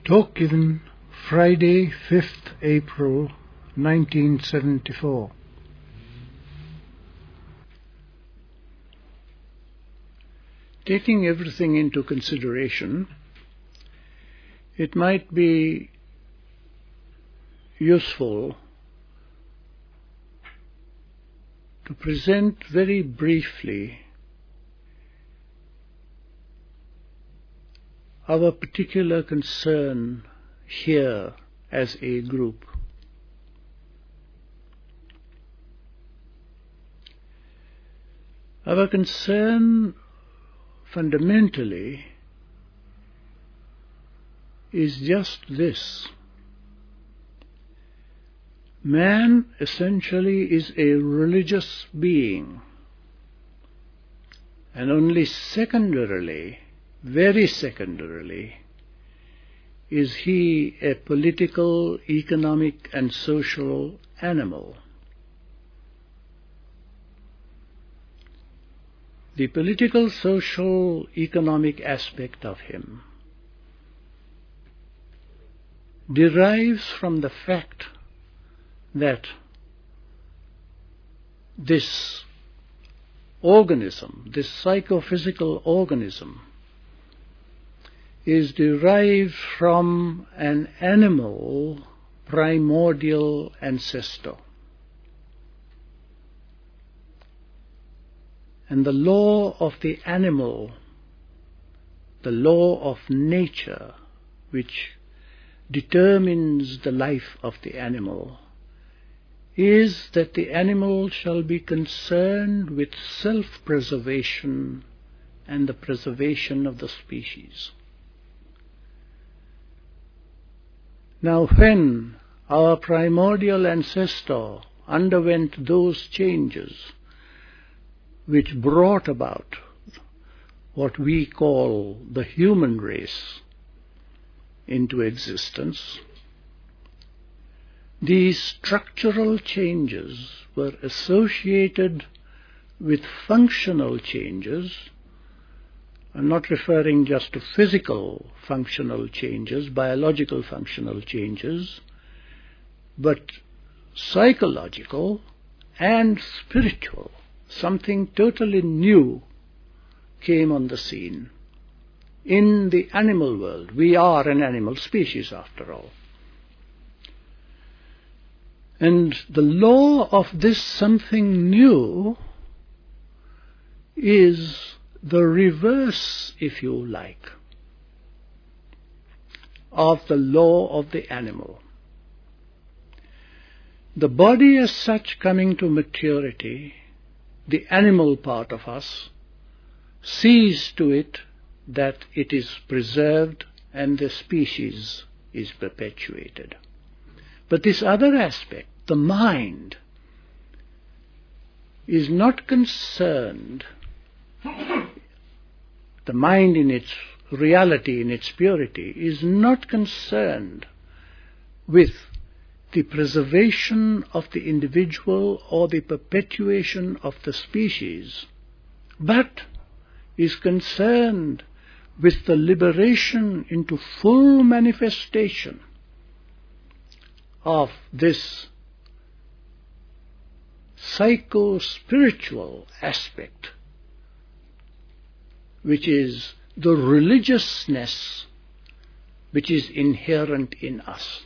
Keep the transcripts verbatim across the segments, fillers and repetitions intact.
Talk given Friday, fifth April nineteen seventy-four. Taking everything into consideration, it might be useful to present very briefly our particular concern here as a group. Our concern fundamentally is just this. Man essentially is a religious being, and only secondarily, very secondarily, is he a political, economic and social animal. The political, social, economic aspect of him derives from the fact that this organism, this psychophysical organism, is derived from an animal primordial ancestor. And the law of the animal, the law of nature, which determines the life of the animal, is that the animal shall be concerned with self-preservation and the preservation of the species. Now, when our primordial ancestor underwent those changes which brought about what we call the human race into existence, these structural changes were associated with functional changes. I'm not referring just to physical functional changes, biological functional changes, but psychological and spiritual. Something totally new came on the scene. In the animal world, we are an animal species after all. And the law of this something new is the reverse, if you like, of the law of the animal. The body as such coming to maturity, the animal part of us, sees to it that it is preserved and the species is perpetuated. But this other aspect, the mind, is not concerned, the mind in its reality, in its purity, is not concerned with the preservation of the individual or the perpetuation of the species, but is concerned with the liberation into full manifestation of this psycho-spiritual aspect, which is the religiousness which is inherent in us.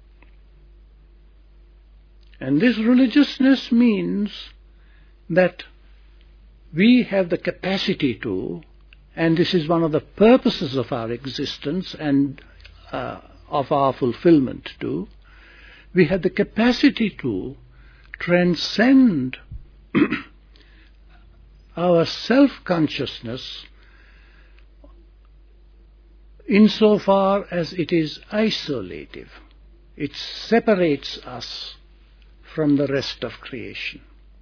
And this religiousness means that we have the capacity to, and this is one of the purposes of our existence and uh, of our fulfillment too, we have the capacity to transcend our self-consciousness insofar as it is isolative. It separates us from the rest of creation.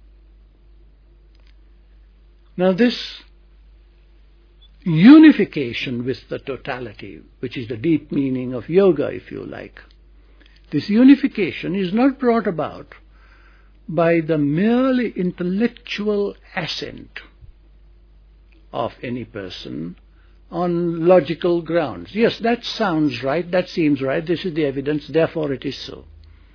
Now this unification with the totality, which is the deep meaning of yoga, if you like, this unification is not brought about by the merely intellectual assent of any person on logical grounds. Yes, that sounds right, that seems right, this is the evidence, therefore it is so.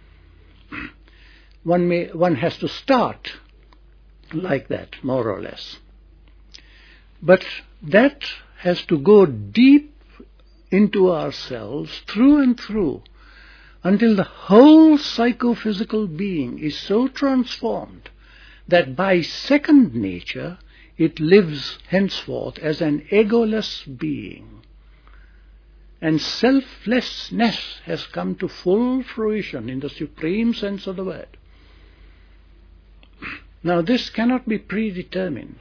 One may, one has to start like that, more or less. But that has to go deep into ourselves, through and through, until the whole psychophysical being is so transformed that by second nature it lives henceforth as an egoless being. And selflessness has come to full fruition in the supreme sense of the word. Now this cannot be predetermined.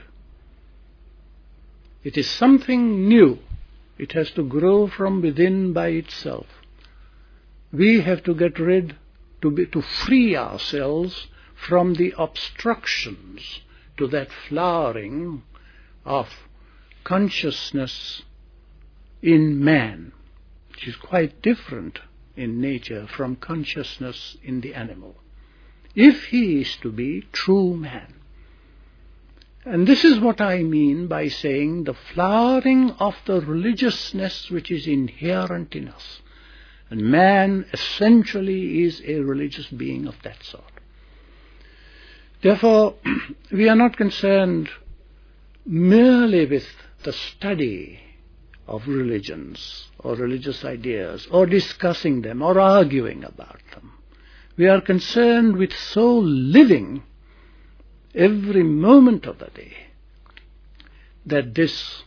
It is something new. It has to grow from within by itself. We have to get rid, to, be, to free ourselves from the obstructions to that flowering of consciousness in man, which is quite different in nature from consciousness in the animal, if he is to be true man. And this is what I mean by saying the flowering of the religiousness which is inherent in us. And man essentially is a religious being of that sort. Therefore, we are not concerned merely with the study of religions or religious ideas, or discussing them, or arguing about them. We are concerned with so living every moment of the day that this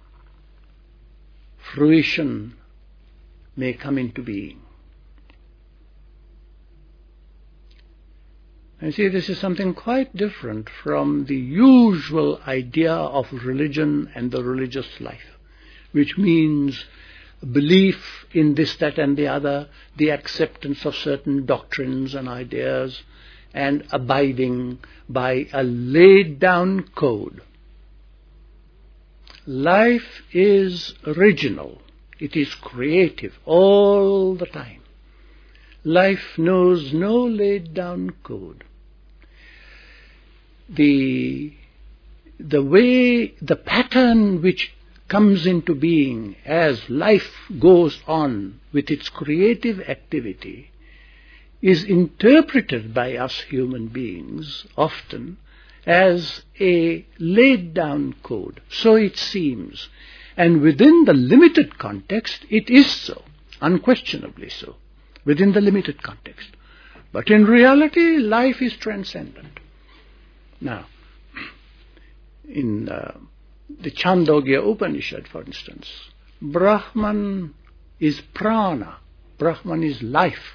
fruition may come into being. And see, this is something quite different from the usual idea of religion and the religious life, which means belief in this, that and the other, the acceptance of certain doctrines and ideas, and abiding by a laid-down code. Life is original. It is creative all the time. Life knows no laid-down code. The, the way, the pattern which comes into being as life goes on with its creative activity is interpreted by us human beings often as a laid-down code. So it seems. And within the limited context, it is so, unquestionably so, within the limited context. But in reality, life is transcendent. Now, in uh, the Chandogya Upanishad, for instance, Brahman is prana, Brahman is life.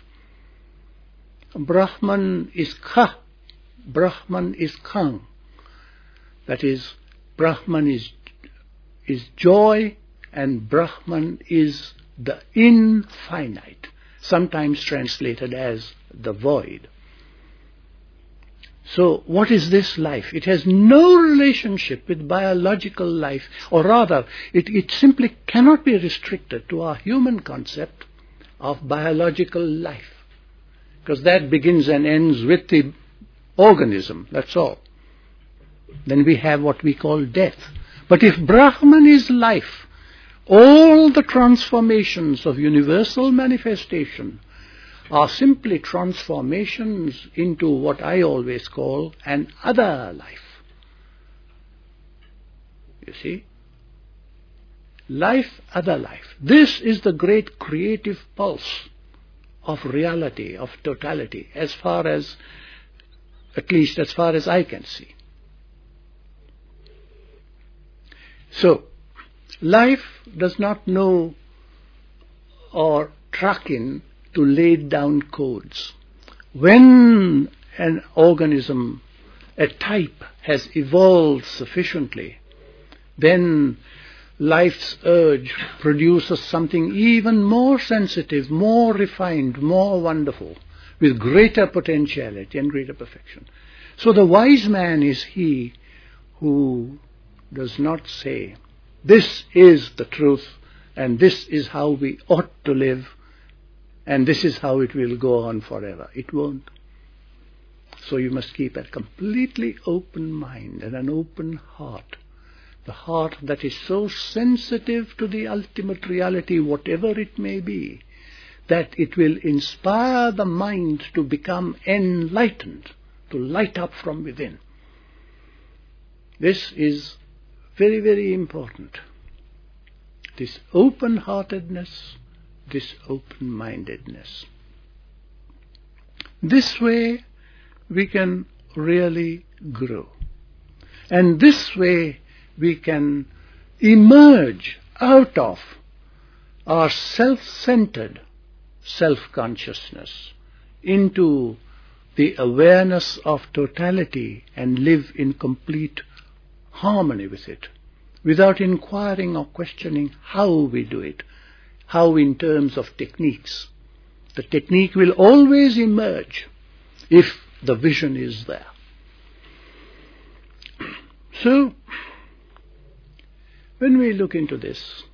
Brahman is Kha, Brahman is Khang. That is, Brahman is, is joy, and Brahman is the infinite, sometimes translated as the void. So what is this life? It has no relationship with biological life, or rather, it, it simply cannot be restricted to our human concept of biological life, because that begins and ends with the organism, that's all. Then we have what we call death. But if Brahman is life, all the transformations of universal manifestation are simply transformations into what I always call an other life. You see? Life, other life. This is the great creative pulse of reality, of totality, as far as, at least as far as I can see. So, life does not know or track in to lay down codes. When an organism, a type, has evolved sufficiently, then life's urge produces something even more sensitive, more refined, more wonderful, with greater potentiality and greater perfection. So the wise man is he who does not say, this is the truth, and this is how we ought to live, and this is how it will go on forever. It won't. So you must keep a completely open mind and an open heart the heart that is so sensitive to the ultimate reality, whatever it may be, that it will inspire the mind to become enlightened, to light up from within. This is very, very important. This open-heartedness, this open-mindedness. This way we can really grow. And this way we can emerge out of our self-centered self-consciousness into the awareness of totality and live in complete harmony with it, without inquiring or questioning how we do it, how in terms of techniques. The technique will always emerge if the vision is there. So, when we look into this,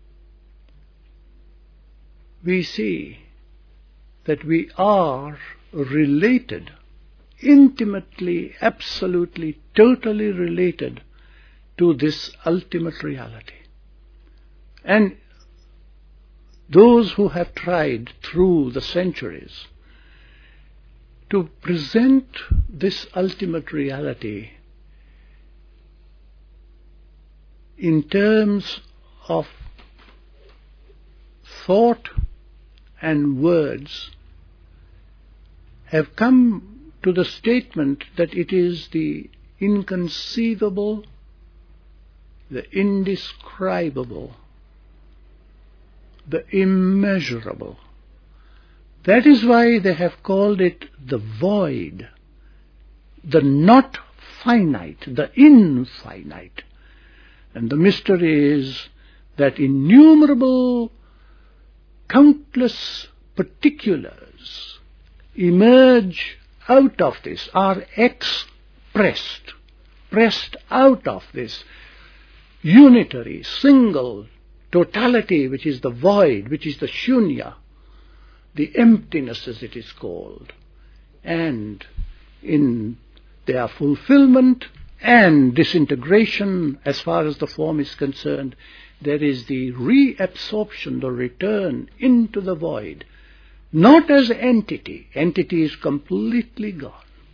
we see that we are related, intimately, absolutely, totally related to this ultimate reality. And those who have tried through the centuries to present this ultimate reality in terms of thought and words have come to the statement that it is the inconceivable, the indescribable, the immeasurable. That is why they have called it the void, the not finite, the infinite. And the mystery is that innumerable, countless particulars emerge out of this, are expressed, pressed out of this unitary, single totality, which is the void, which is the shunya, the emptiness as it is called. And in their fulfillment and disintegration, as far as the form is concerned, there is the reabsorption, the return into the void, not as entity. Entity is completely gone.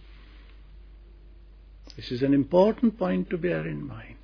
This is an important point to bear in mind.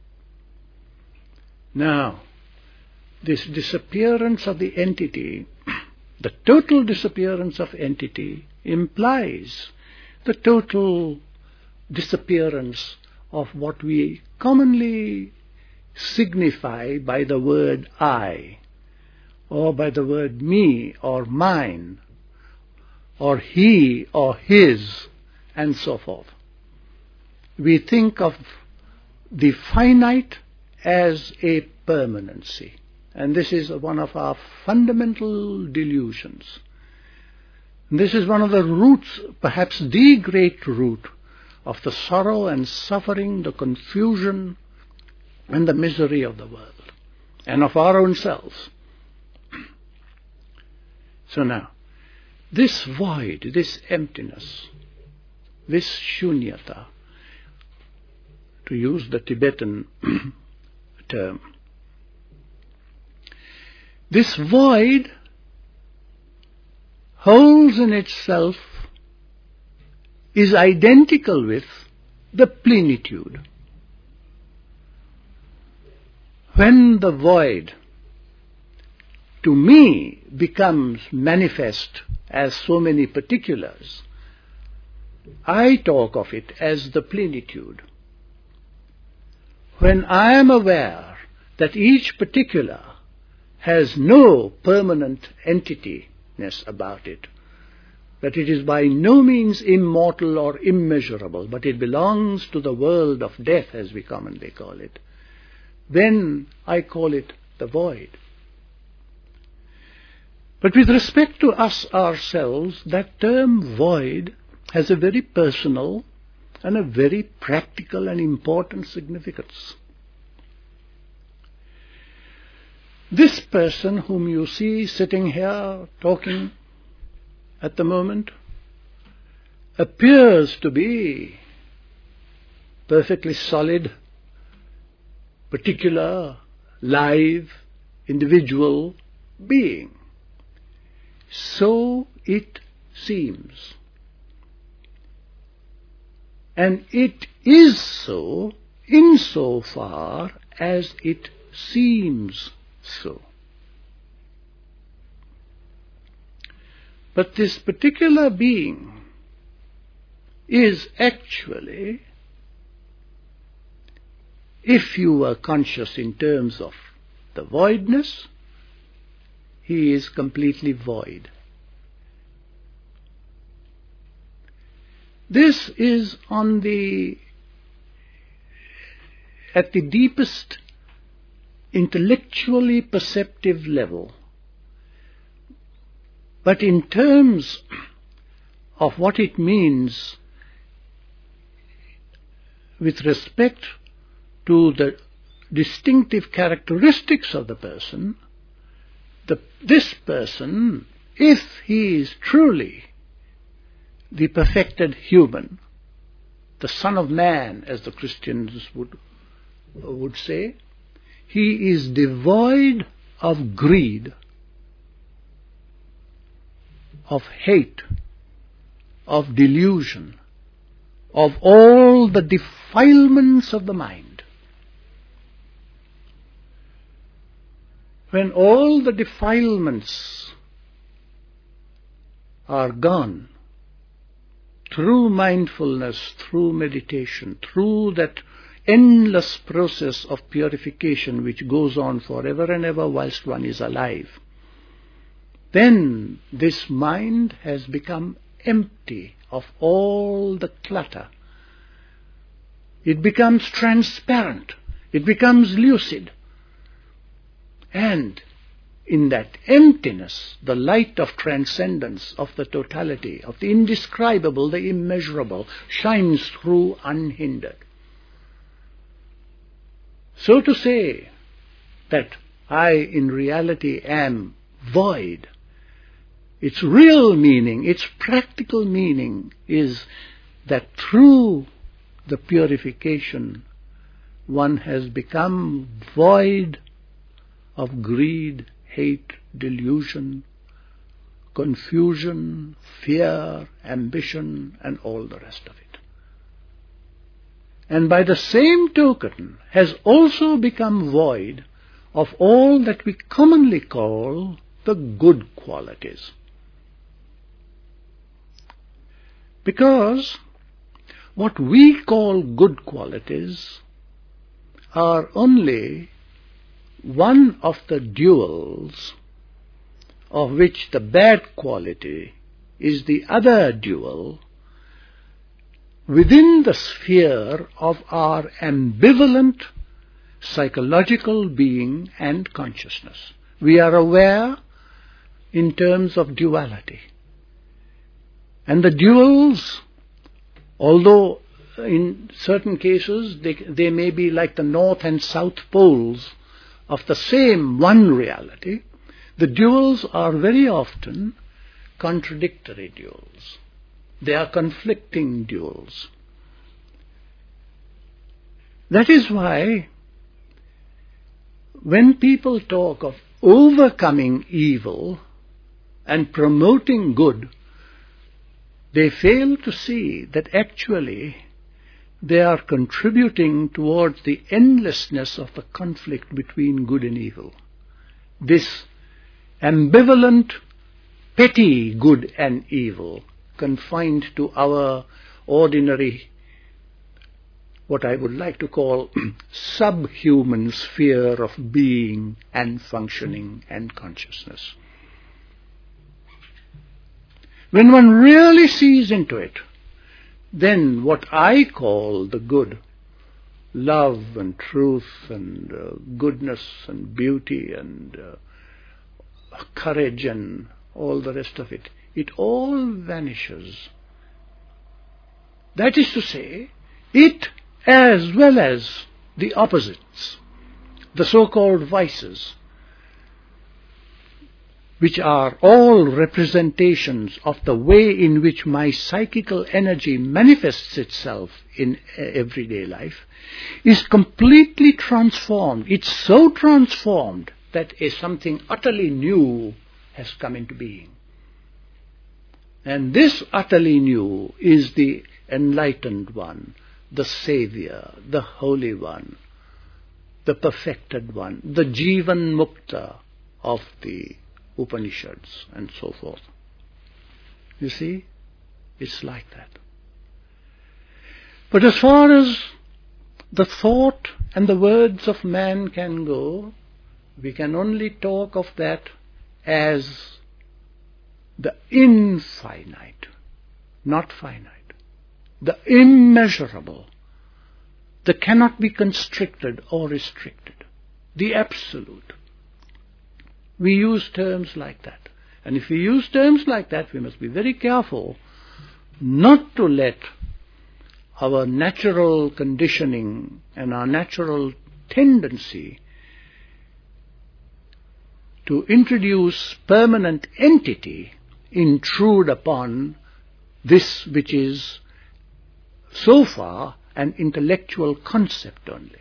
Now, this disappearance of the entity, the total disappearance of entity, implies the total disappearance of what we commonly signify by the word I, or by the word me, or mine, or he, or his, and so forth. We think of the finite as a permanency. And this is one of our fundamental delusions. This is one of the roots, perhaps the great root, of the sorrow and suffering, the confusion and the misery of the world, and of our own selves. So now, this void, this emptiness, this shunyata, to use the Tibetan term, this void holds in itself, is identical with the plenitude. When the void to me becomes manifest as so many particulars, I talk of it as the plenitude. When I am aware that each particular has no permanent entityness about it, that it is by no means immortal or immeasurable, but it belongs to the world of death, as we commonly call it, then I call it the void. But with respect to us ourselves, that term void has a very personal and a very practical and important significance. This person whom you see sitting here talking at the moment appears to be perfectly solid particular, live, individual being. So it seems. And it is so insofar as it seems so. But this particular being is actually, if you were conscious in terms of the voidness, he is completely void. This is on the, at the deepest intellectually perceptive level. But in terms of what it means with respect to the distinctive characteristics of the person, the, this person, if he is truly the perfected human, the Son of Man, as the Christians would, would say, he is devoid of greed, of hate, of delusion, of all the defilements of the mind. When all the defilements are gone, through mindfulness, through meditation, through that endless process of purification which goes on forever and ever whilst one is alive, then this mind has become empty of all the clutter. It becomes transparent. It becomes lucid. And in that emptiness, the light of transcendence, of the totality, of the indescribable, the immeasurable, shines through unhindered. So to say that I in reality am void, its real meaning, its practical meaning is that through the purification one has become void of greed, hate, delusion, confusion, fear, ambition, and all the rest of it. And by the same token has also become void of all that we commonly call the good qualities. Because what we call good qualities are only one of the duals of which the bad quality is the other dual within the sphere of our ambivalent psychological being and consciousness. We are aware in terms of duality. And the duals, although in certain cases they, they may be like the north and south poles of the same one reality, the duals are very often contradictory duals. They are conflicting duals. That is why when people talk of overcoming evil and promoting good, they fail to see that actually they are contributing towards the endlessness of the conflict between good and evil. This ambivalent, petty good and evil, confined to our ordinary, what I would like to call subhuman sphere of being and functioning and consciousness. When one really sees into it, then what I call the good, love and truth and uh, goodness and beauty and uh, courage and all the rest of it, it all vanishes. That is to say, it as well as the opposites, the so-called vices, which are all representations of the way in which my psychical energy manifests itself in everyday life, is completely transformed. It's so transformed that a something utterly new has come into being. And this utterly new is the enlightened one, the Savior, the Holy One, the perfected one, the Jivan Mukta of the Upanishads and so forth. You see, it's like that. But as far as the thought and the words of man can go, we can only talk of that as the infinite, not finite, the immeasurable, that cannot be constricted or restricted, the absolute. We use terms like that. And if we use terms like that, we must be very careful not to let our natural conditioning and our natural tendency to introduce permanent entity intrude upon this which is so far an intellectual concept only.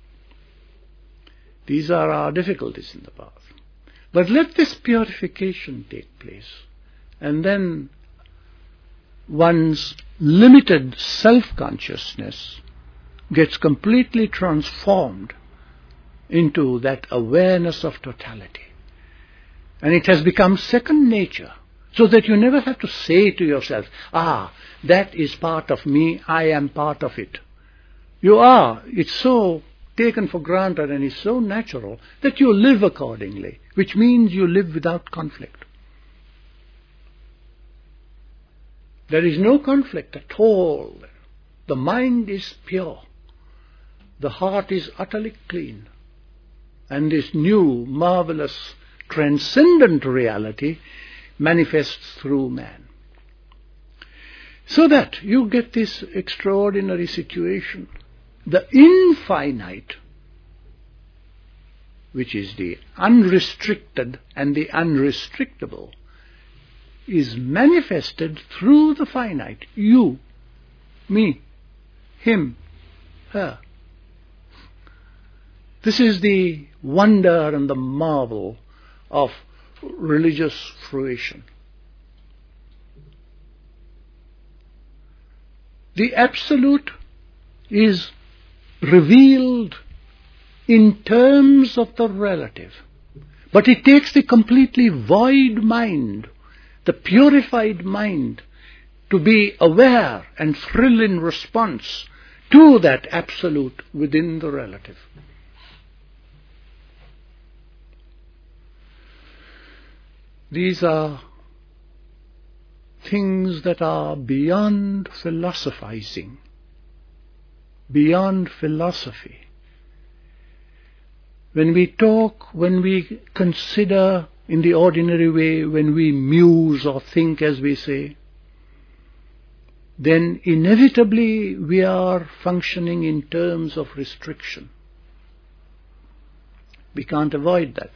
These are our difficulties in the path. But let this purification take place, and then one's limited self-consciousness gets completely transformed into that awareness of totality. And it has become second nature, so that you never have to say to yourself, ah, that is part of me, I am part of it. You are. It's so taken for granted and is so natural that you live accordingly, which means you live without conflict. There is no conflict at all. The mind is pure. The heart is utterly clean. And this new, marvelous, transcendent reality manifests through man. So that you get this extraordinary situation. The infinite, which is the unrestricted and the unrestrictable, is manifested through the finite. You, me, him, her. This is the wonder and the marvel of religious fruition. The absolute is revealed in terms of the relative, but it takes the completely void mind, the purified mind, to be aware and thrill in response to that absolute within the relative. These are things that are beyond philosophizing, beyond philosophy. When we talk, when we consider in the ordinary way, when we muse or think, as we say, then inevitably we are functioning in terms of restriction. We can't avoid that.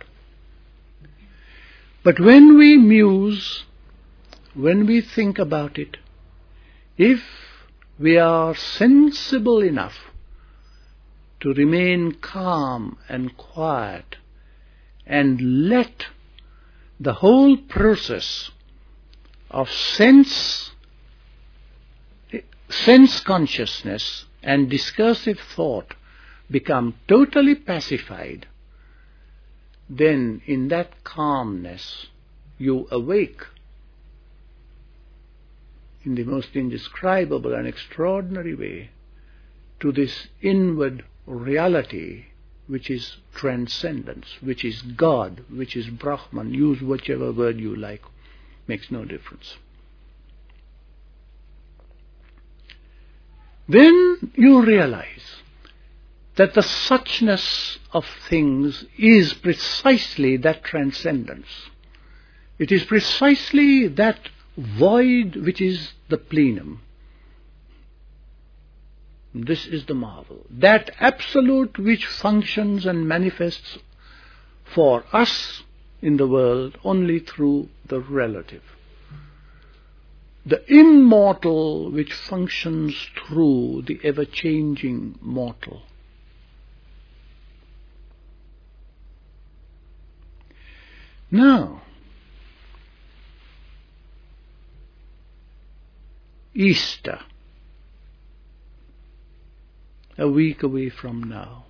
But when we muse, when we think about it, if we are sensible enough to remain calm and quiet and let the whole process of sense, sense consciousness and discursive thought become totally pacified, then in that calmness you awake in the most indescribable and extraordinary way to this inward reality which is transcendence, which is God, which is Brahman. Use whichever word you like, makes no difference. Then you realize that the suchness of things is precisely that transcendence. It is precisely that void which is the plenum. This is the marvel. That absolute which functions and manifests for us in the world only through the relative. The immortal which functions through the ever-changing mortal. Now, Easter, a week away from now.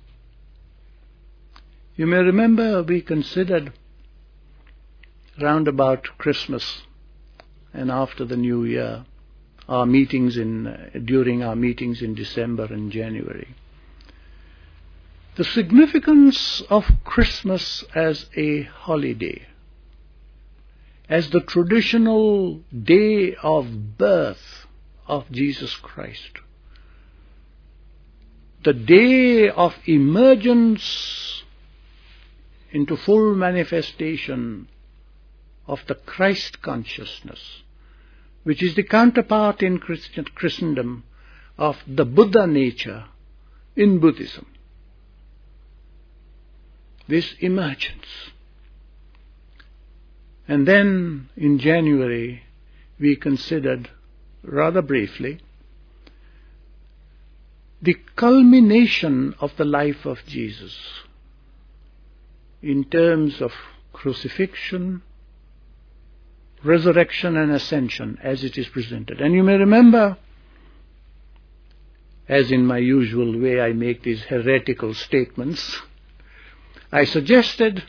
You may remember we considered round about Christmas and after the New Year, our meetings in uh, during our meetings in December and January, the significance of Christmas as a holiday, as the traditional day of birth of Jesus Christ, the day of emergence into full manifestation of the Christ consciousness, which is the counterpart in Christian Christendom of the Buddha nature in Buddhism. This emergence. And then in January we considered rather briefly the culmination of the life of Jesus in terms of crucifixion, resurrection and ascension as it is presented. And you may remember, as in my usual way I make these heretical statements, I suggested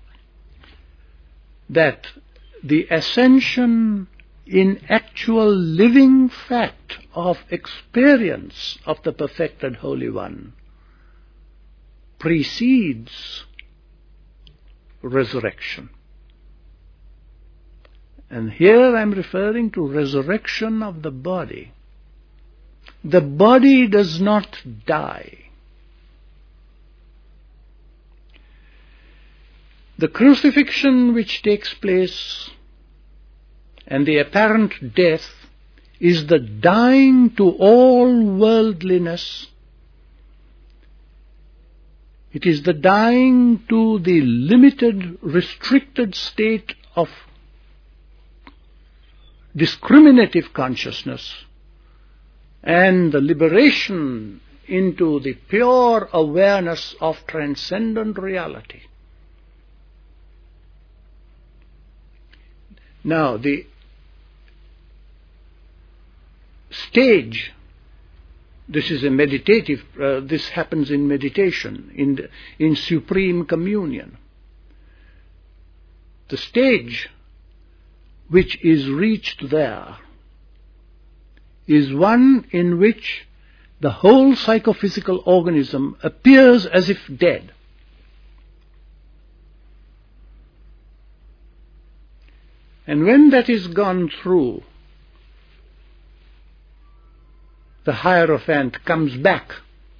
that the ascension in actual living fact of experience of the perfected Holy One precedes resurrection. And here I am referring to resurrection of the body. The body does not die. The crucifixion which takes place and the apparent death is the dying to all worldliness. It is the dying to the limited, restricted state of discriminative consciousness and the liberation into the pure awareness of transcendent reality. Now, the stage, this is a meditative, uh, this happens in meditation, in, the, in supreme communion. The stage which is reached there is one in which the whole psychophysical organism appears as if dead. And when that is gone through, the Hierophant comes back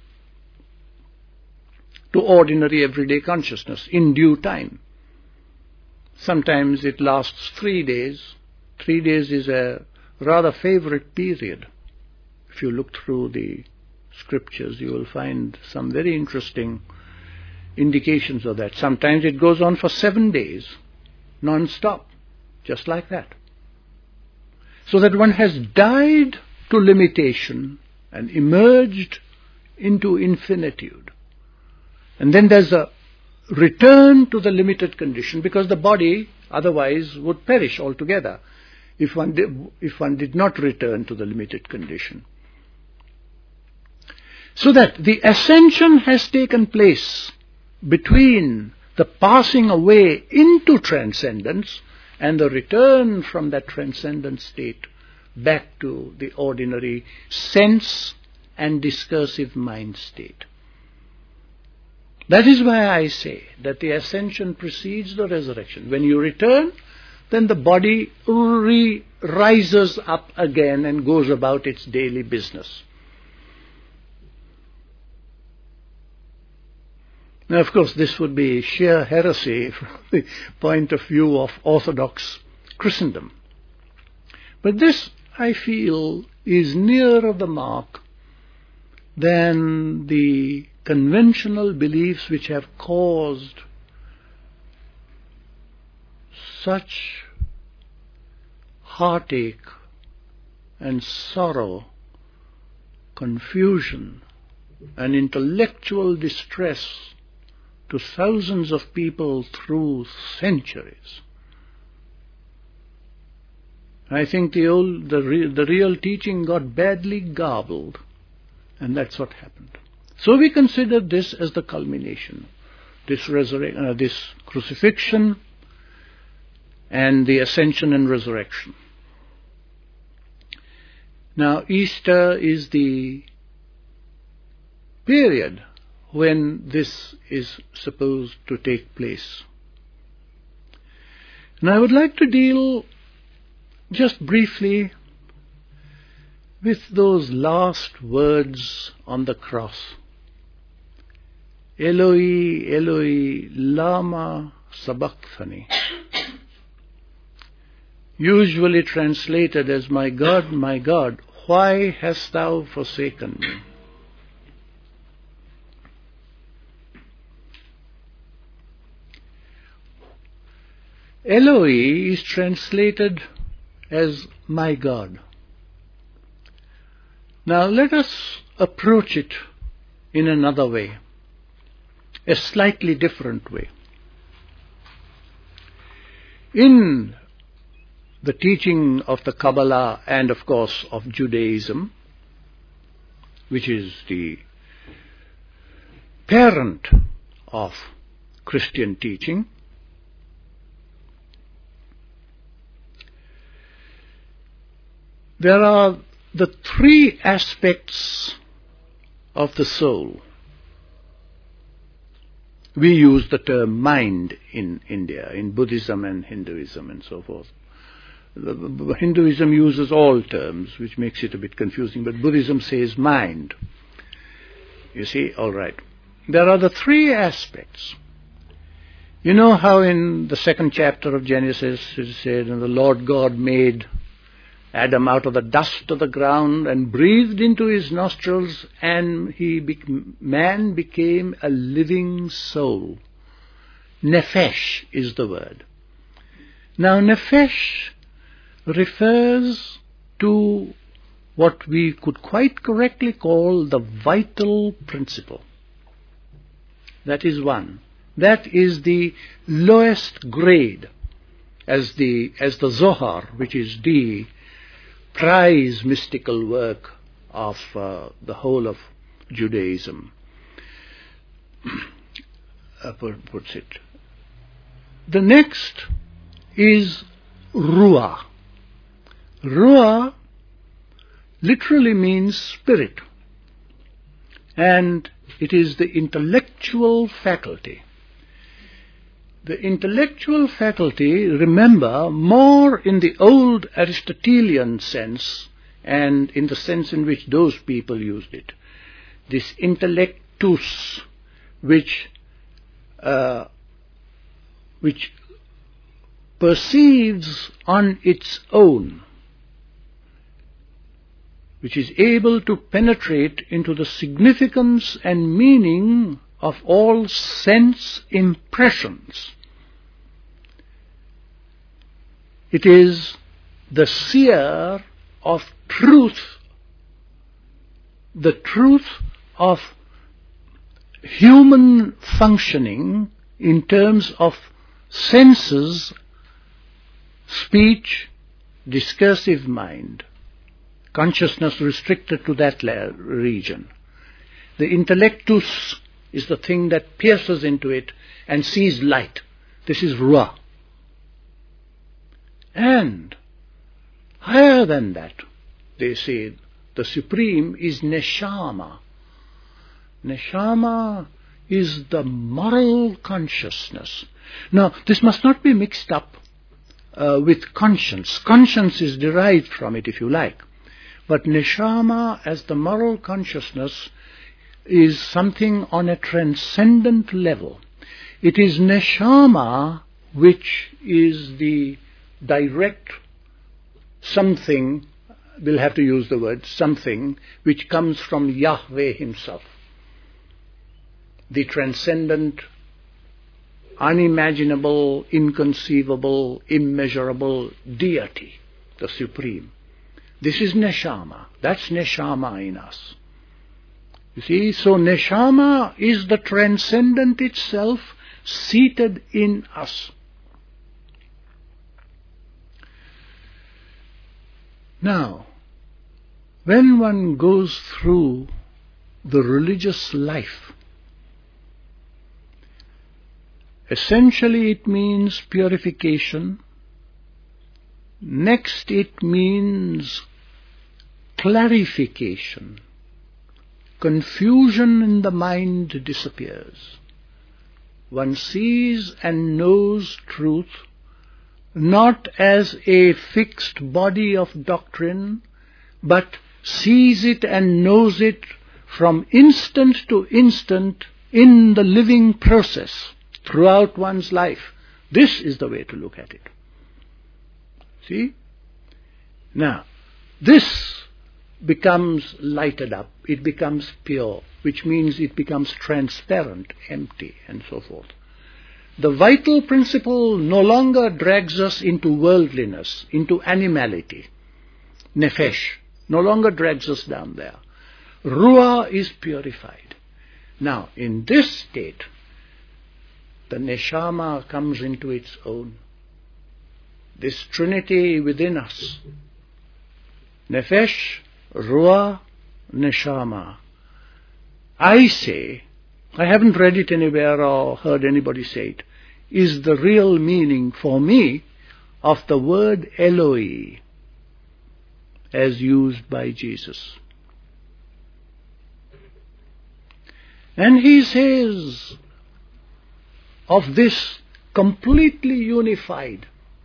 to ordinary everyday consciousness in due time. Sometimes it lasts three days. Three days is a rather favorite period. If you look through the scriptures, you will find some very interesting indications of that. Sometimes it goes on for seven days, non-stop, just like that. So that one has died to limitation and emerged into infinitude. And then there's a return to the limited condition, because the body otherwise would perish altogether if one did, if one did not return to the limited condition. So that the ascension has taken place between the passing away into transcendence and the return from that transcendent state back to the ordinary sense and discursive mind state. That is why I say that the ascension precedes the resurrection. When you return, then the body re- rises up again and goes about its daily business. Now, of course, this would be sheer heresy from the point of view of Orthodox Christendom. But this, I feel, is nearer the mark than the conventional beliefs which have caused such heartache and sorrow, confusion and intellectual distress to thousands of people through centuries. I think the old, the, re, the real teaching got badly garbled, and that's what happened. So we consider this as the culmination, this resurrection, uh, this crucifixion, and the ascension and resurrection. Now, Easter is the period when this is supposed to take place. And I would like to deal just briefly with those last words on the cross. Eloi, Eloi, lama sabachthani. Usually translated as, my God, my God, why hast thou forsaken me? Eloi is translated as my God. Now let us approach it in another way, a slightly different way. In the teaching of the Kabbalah and of course of Judaism, which is the parent of Christian teaching, there are the three aspects of the soul. We use the term mind in India, in Buddhism and Hinduism and so forth. The, Hinduism uses all terms, which makes it a bit confusing, but Buddhism says mind. You see, all right. There are the three aspects. You know how in the second chapter of Genesis it said, and the Lord God made Adam out of the dust of the ground and breathed into his nostrils, and he be- man became a living soul. Nefesh is the word. Now nefesh refers to what we could quite correctly call the vital principle. That is one. That is the lowest grade, as the as the Zohar, which is the prize mystical work of uh, the whole of Judaism, uh, puts it. The next is Ruah. Ruah literally means spirit, and it is the intellectual faculty. The intellectual faculty, remember, more in the old Aristotelian sense and in the sense in which those people used it. This intellectus, which uh, which perceives on its own, which is able to penetrate into the significance and meaning of all sense impressions. It is the seer of truth, the truth of human functioning in terms of senses, speech, discursive mind, consciousness restricted to that region. The intellectus is the thing that pierces into it and sees light. This is Ruah. And higher than that, they say, the supreme is Neshama. Neshama is the moral consciousness. Now, this must not be mixed up uh, with conscience. Conscience is derived from it, if you like. But Neshama as the moral consciousness is something on a transcendent level. It is Neshama which is the direct something, we'll have to use the word something, which comes from Yahweh himself, the transcendent unimaginable, inconceivable, immeasurable deity, the Supreme. This is Neshama. That's Neshama in us. You see, so Neshama is the transcendent itself seated in us. Now, when one goes through the religious life, essentially it means purification. Next it means clarification. Confusion in the mind disappears. One sees and knows truth not as a fixed body of doctrine, but sees it and knows it from instant to instant in the living process throughout one's life. This is the way to look at it. See? Now, this becomes lighted up, it becomes pure, which means it becomes transparent, empty, and so forth. The vital principle no longer drags us into worldliness, into animality. Nefesh no longer drags us down there. Ruah is purified. Now, in this state, the Neshama comes into its own. This trinity within us, Nefesh, Ruah, Neshama. I say, I haven't read it anywhere or heard anybody say it, is the real meaning for me of the word Eloi as used by Jesus. And he says of this completely unified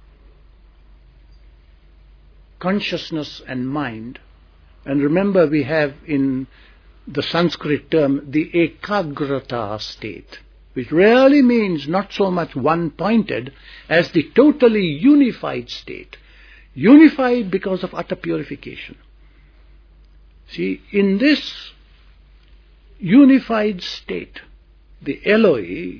consciousness and mind, and remember we have in the Sanskrit term the ekagrata state, which really means not so much one-pointed as the totally unified state. Unified because of utter purification. See, in this unified state, the Eloi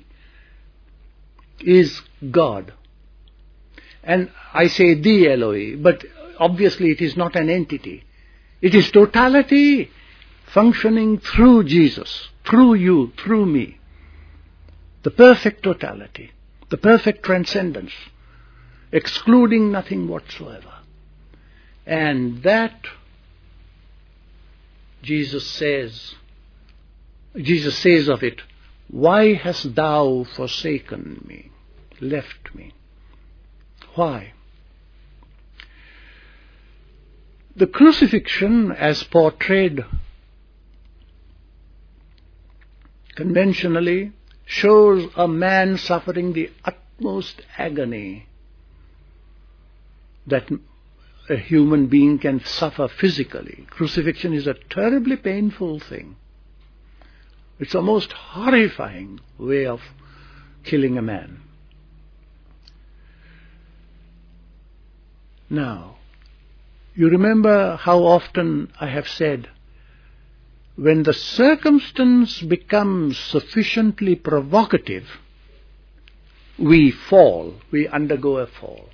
is God. And I say the Eloi, but obviously it is not an entity. It is totality functioning through Jesus, through you, through me. The perfect totality, the perfect transcendence, excluding nothing whatsoever. And that, Jesus says, Jesus says of it, why hast thou forsaken me, left me? Why? The crucifixion, as portrayed conventionally, shows a man suffering the utmost agony that a human being can suffer physically. Crucifixion is a terribly painful thing. It's a most horrifying way of killing a man. Now, you remember how often I have said, when the circumstance becomes sufficiently provocative, we fall, we undergo a fall.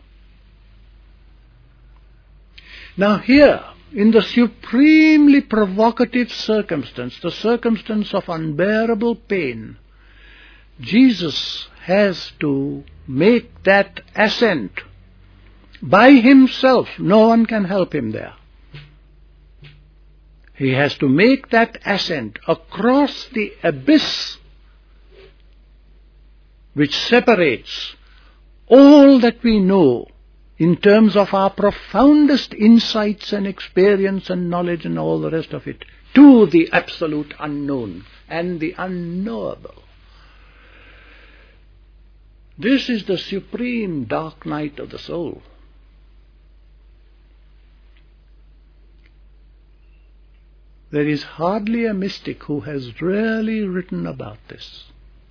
Now here, in the supremely provocative circumstance, the circumstance of unbearable pain, Jesus has to make that ascent by himself. No one can help him there. He has to make that ascent across the abyss which separates all that we know in terms of our profoundest insights and experience and knowledge and all the rest of it, to the absolute unknown and the unknowable. This is the supreme dark night of the soul. There is hardly a mystic who has really written about this.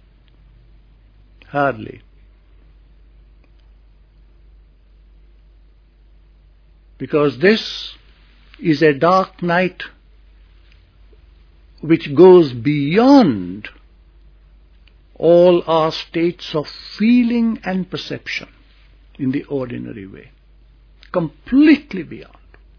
Hardly. Because this is a dark night which goes beyond All are states of feeling and perception in the ordinary way, completely beyond.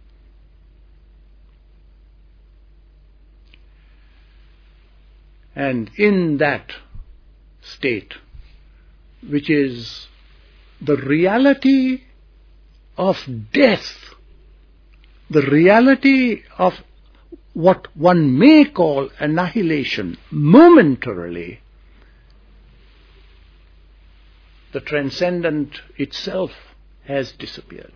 And in that state, which is the reality of death, the reality of what one may call annihilation momentarily, the transcendent itself has disappeared.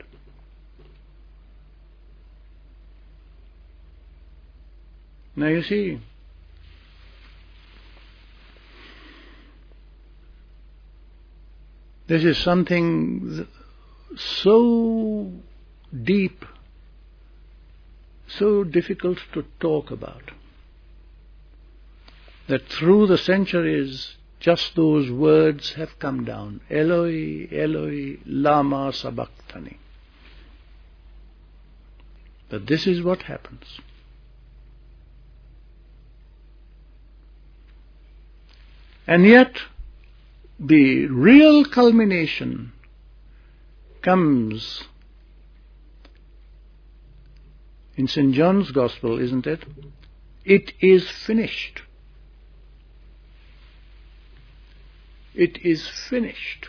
Now you see, this is something so deep, so difficult to talk about, that through the centuries just those words have come down. Eloi, Eloi, lama sabachthani. But this is what happens. And yet, the real culmination comes in Saint John's Gospel, isn't it? It is finished. It is finished.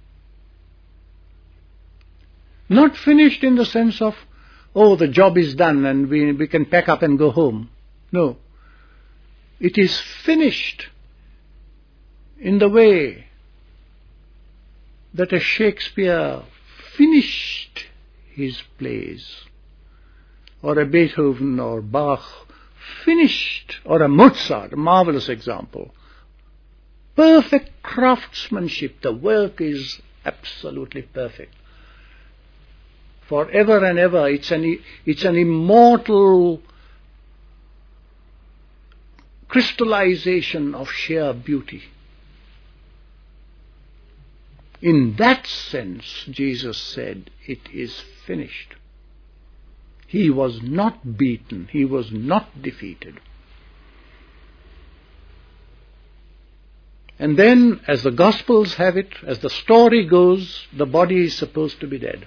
Not finished in the sense of, oh, the job is done and we, we can pack up and go home. No. It is finished in the way that a Shakespeare finished his plays, or a Beethoven or Bach finished, or a Mozart, a marvelous example. Perfect craftsmanship, the work is absolutely perfect. Forever and ever, it's an, it's an immortal crystallization of sheer beauty. In that sense, Jesus said, it is finished. He was not beaten, he was not defeated. And then, as the Gospels have it, as the story goes, the body is supposed to be dead.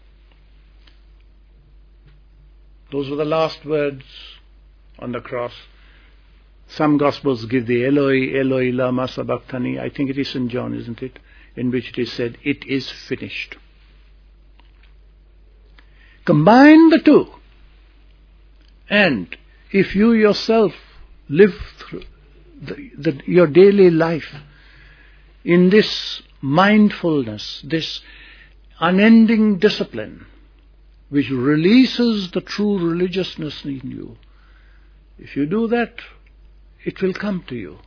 Those were the last words on the cross. Some Gospels give the Eloi, Eloi, lama sabachthani. I think it is Saint John, isn't it? In which it is said, it is finished. Combine the two. And if you yourself live through the, the, your daily life in this mindfulness, this unending discipline, which releases the true religiousness in you, if you do that, it will come to you.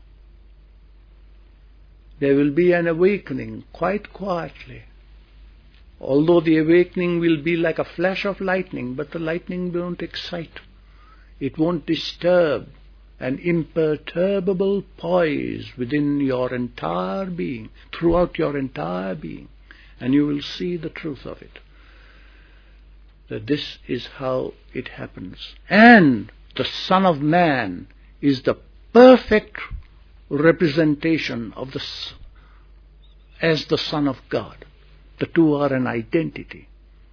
There will be an awakening quite quietly. Although the awakening will be like a flash of lightning, but the lightning won't excite. It won't disturb an imperturbable poise within your entire being, throughout your entire being. And you will see the truth of it. That this is how it happens. And the Son of Man is the perfect representation of the as the Son of God. The two are an identity.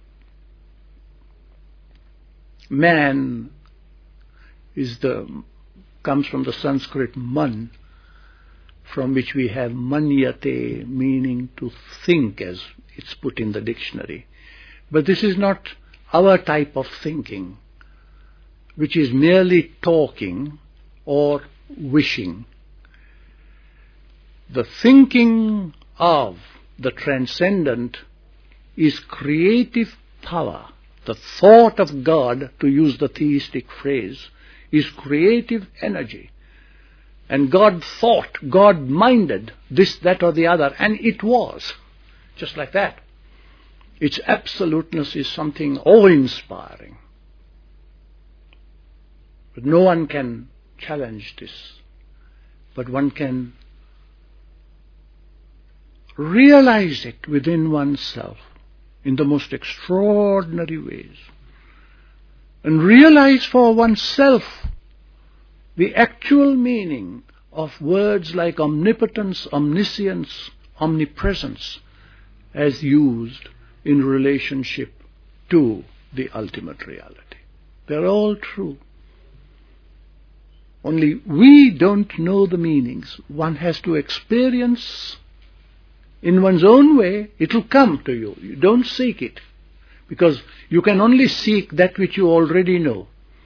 Man is the comes from the Sanskrit man, from which we have manyate, meaning to think, as it's put in the dictionary. But this is not our type of thinking, which is merely talking or wishing. The thinking of the transcendent is creative power. The thought of God, to use the theistic phrase, is creative energy. And God thought, God minded this, that or the other, and it was. Just like that. Its absoluteness is something awe-inspiring. But no one can challenge this. But one can realize it within oneself in the most extraordinary ways. And realize for oneself the actual meaning of words like omnipotence, omniscience, omnipresence as used in relationship to the ultimate reality. They're all true. Only we don't know the meanings. One has to experience in one's own way. It will come to you. You don't seek it, because you can only seek that which you already know.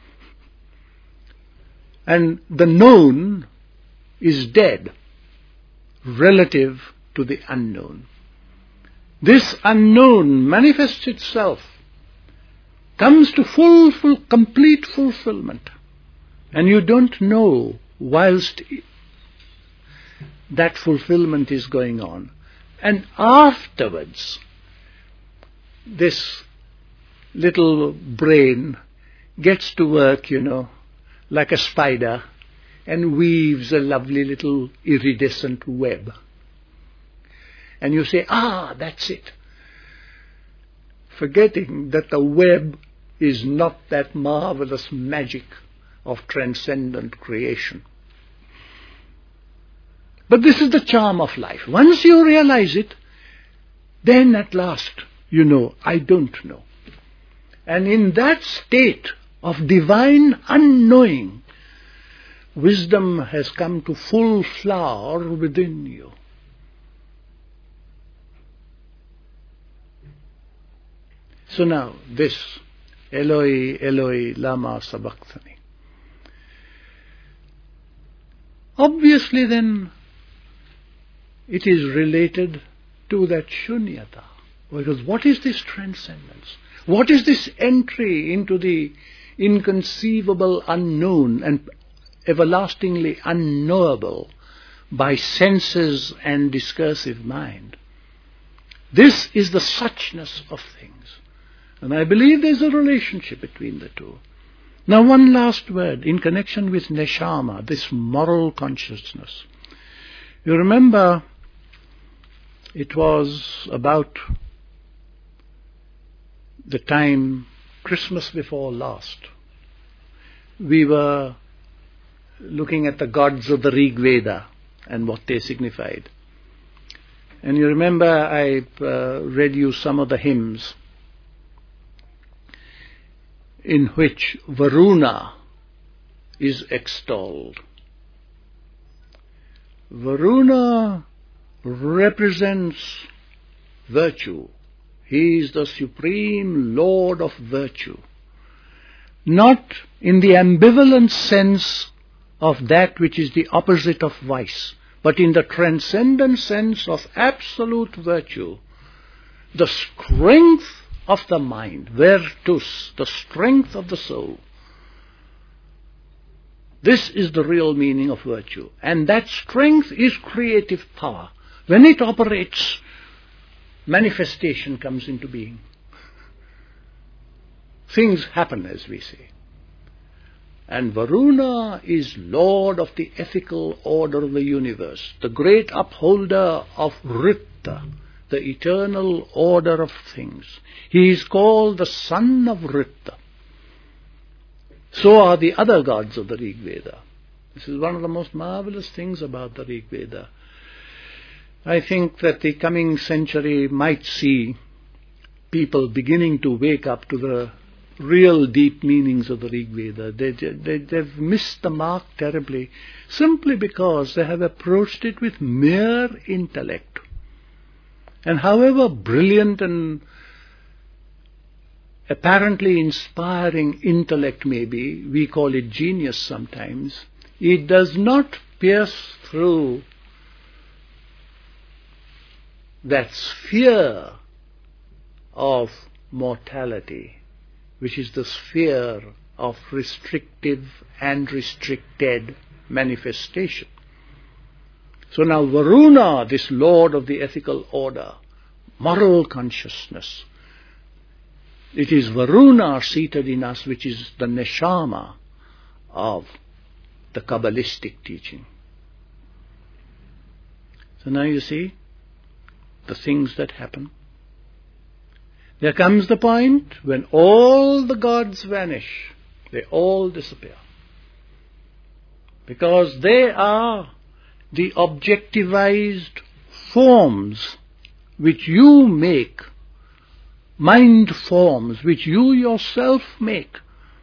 And the known is dead relative to the unknown. This unknown manifests itself, comes to full, full, complete fulfillment, and you don't know whilst that fulfillment is going on. And afterwards, this little brain gets to work, you know, like a spider, and weaves a lovely little iridescent web. And you say, ah, that's it. Forgetting that the web is not that marvelous magic of transcendent creation. But this is the charm of life. Once you realize it, then at last you know, I don't know. And in that state of divine unknowing, wisdom has come to full flower within you. So now, this, Eloi, Eloi, lama sabachthani. Obviously then, it is related to that shunyata. Because what is this transcendence? What is this entry into the inconceivable unknown and everlastingly unknowable by senses and discursive mind? This is the suchness of things. And I believe there's a relationship between the two. Now one last word in connection with neshama, this moral consciousness. You remember it was about the time Christmas before last. We were looking at the gods of the Rig Veda and what they signified. And you remember I uh, read you some of the hymns in which Varuna is extolled. Varuna represents virtue. He is the supreme lord of virtue. Not in the ambivalent sense of that which is the opposite of vice, but in the transcendent sense of absolute virtue, the strength of the mind, virtus, the strength of the soul. This is the real meaning of virtue. And that strength is creative power. When it operates, manifestation comes into being. Things happen, as we say. And Varuna is Lord of the ethical order of the universe, the great upholder of Ritta, the eternal order of things. He is called the son of Ritta. So are the other gods of the Rig Veda. This is one of the most marvelous things about the Rig Veda. I think that the coming century might see people beginning to wake up to the real deep meanings of the Rig Veda. They, they, they've missed the mark terribly, simply because they have approached it with mere intellect. And however brilliant and apparently inspiring intellect may be, we call it genius sometimes, it does not pierce through that sphere of mortality, which is the sphere of restrictive and restricted manifestation. So now Varuna, this lord of the ethical order, moral consciousness, it is Varuna seated in us, which is the neshama of the Kabbalistic teaching. So now you see the things that happen. There comes the point when all the gods vanish. They all disappear. because they are the objectivized forms which you make, mind forms which you yourself make,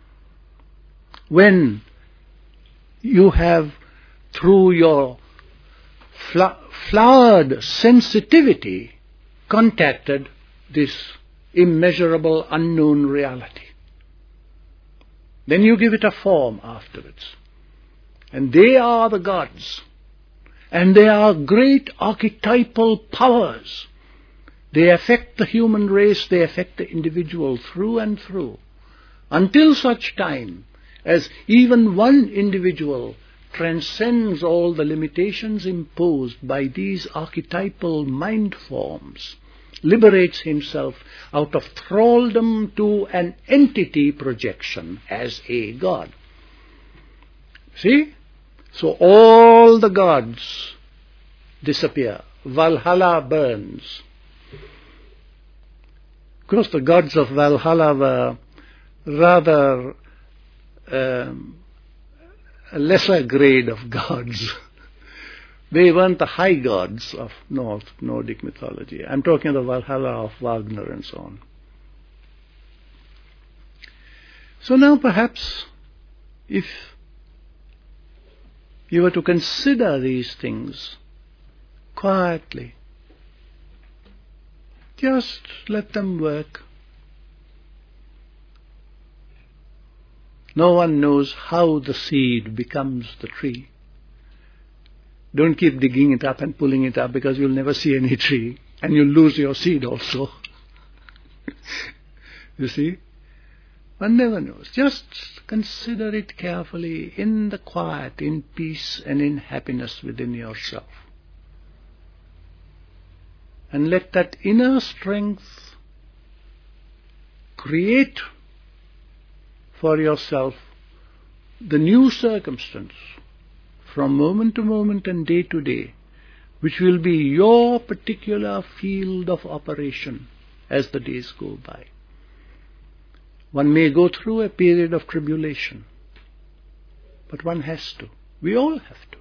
when you have, through your fl- flowered sensitivity, contacted this immeasurable unknown reality. Then you give it a form afterwards. And they are the gods. And they are great archetypal powers. They affect the human race, they affect the individual through and through, until such time as even one individual transcends all the limitations imposed by these archetypal mind forms, liberates himself out of thraldom to an entity projection as a god. See? So all the gods disappear. Valhalla burns. Of course, the gods of Valhalla were rather um, a lesser grade of gods. They weren't the high gods of North Nordic mythology. I'm talking of the Valhalla of Wagner and so on. So now perhaps, if you were to consider these things quietly, just let them work. No one knows how the seed becomes the tree. Don't keep digging it up and pulling it up, because you'll never see any tree, and you'll lose your seed also. You see? One never knows. Just consider it carefully in the quiet, in peace and in happiness within yourself. And let that inner strength create for yourself the new circumstance from moment to moment and day to day, which will be your particular field of operation as the days go by. One may go through a period of tribulation, but one has to. We all have to.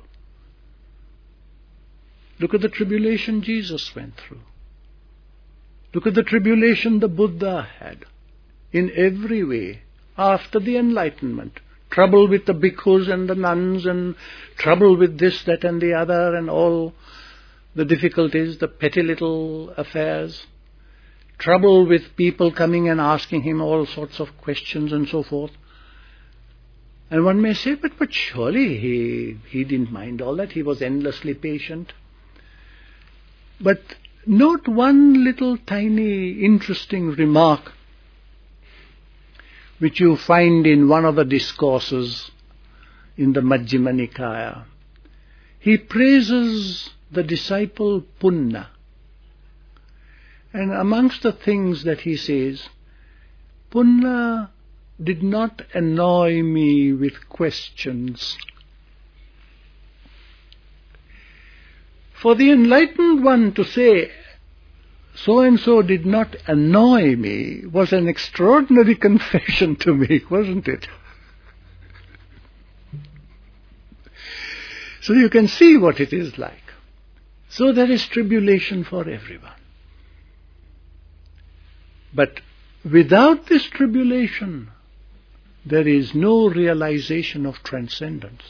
Look at the tribulation Jesus went through. Look at the tribulation the Buddha had in every way after the Enlightenment. Trouble with the bhikkhus and the nuns, and trouble with this, that and the other, and all the difficulties, the petty little affairs. Trouble with people coming and asking him all sorts of questions and so forth. And one may say, but, but surely he, he didn't mind all that. He was endlessly patient. But note one little tiny interesting remark which you find in one of the discourses in the Majjhima Nikaya. He praises the disciple Punna. And amongst the things that he says, Punna did not annoy me with questions. For the enlightened one to say, so-and-so did not annoy me, was an extraordinary confession to me, wasn't it? So you can see what it is like. So there is tribulation for everyone. But without this tribulation, there is no realization of transcendence.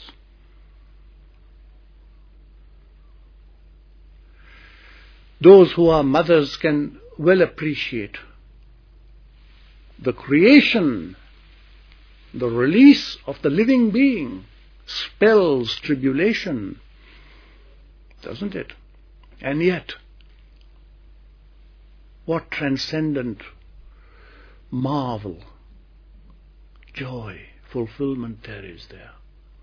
Those who are mothers can well appreciate the creation, the release of the living being spells tribulation, doesn't it? And yet, what transcendent marvel, joy, fulfillment there is there.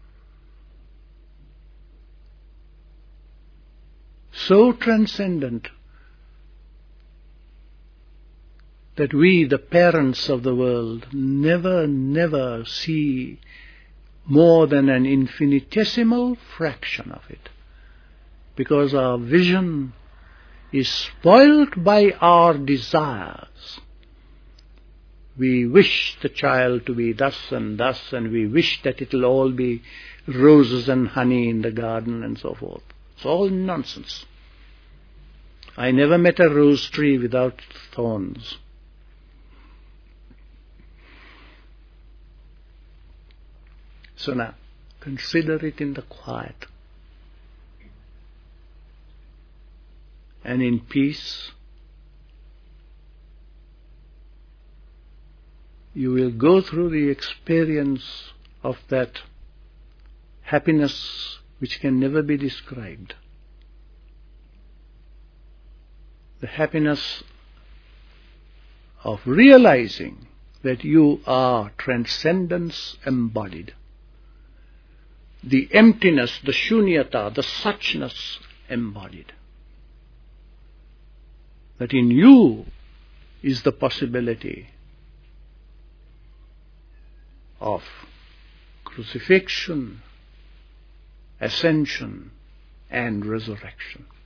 So transcendent that we, the parents of the world, never, never see more than an infinitesimal fraction of it, because our vision is spoilt by our desires. We wish the child to be thus and thus, and we wish that it'll all be roses and honey in the garden and so forth. It's all nonsense. I never met a rose tree without thorns. So now, consider it in the quiet and in peace. You will go through the experience of that happiness which can never be described. The happiness of realizing that you are transcendence embodied. The emptiness, the shunyata, the suchness embodied. That in you is the possibility of crucifixion, ascension, and resurrection.